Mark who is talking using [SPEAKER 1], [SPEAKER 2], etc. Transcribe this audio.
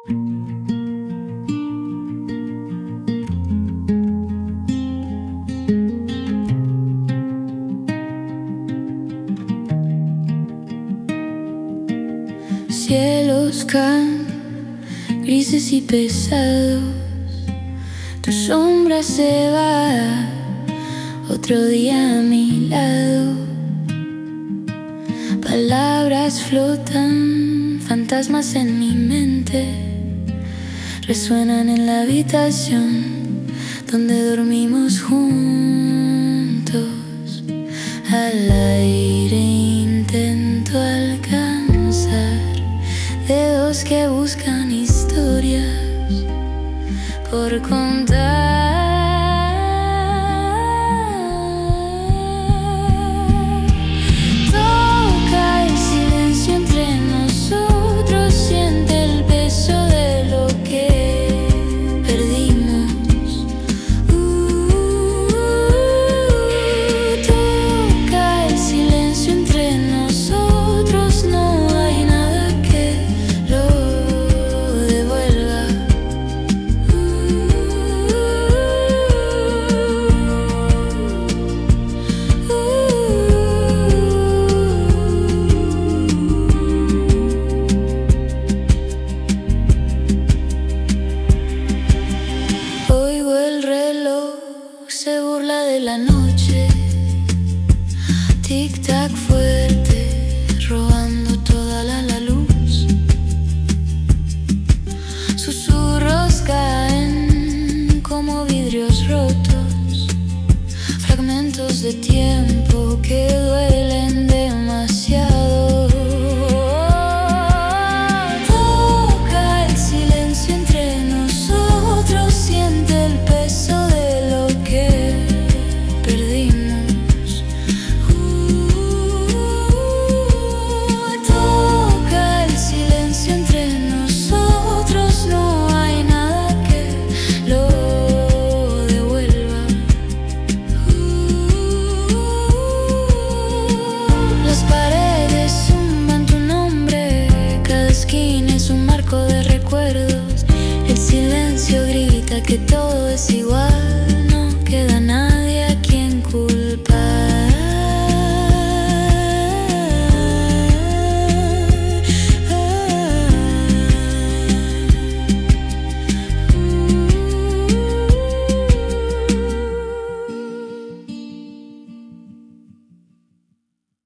[SPEAKER 1] Cielos caen, grises y pesados, tu sombra se va, otro día a mi lado. Palabras flotan, fantasmas en mi mente, resuenan en la habitación donde dormimos juntos. Al aire intento alcanzar dedos que buscan historias por contar. Toca el silencio entre nosotros, siente el peso de lo que perdimos. Toca el silencio entre nosotros, no hay nada que lo devuelva. Oigo el reloj, se burla de la noche, tic-tac fuerte, robando toda la luz. Susurros caen como vidrios rotos, fragmentos de tiempo que duelen demasiado. Toca el silencio entre nosotros, siente el peso de lo que perdimos. Toca el silencio entre nosotros, no hay nada que lo devuelva. Las paredes zumban tu nombre, cada esquina es un marco de recuerdos. El silencio grita que todo es igual.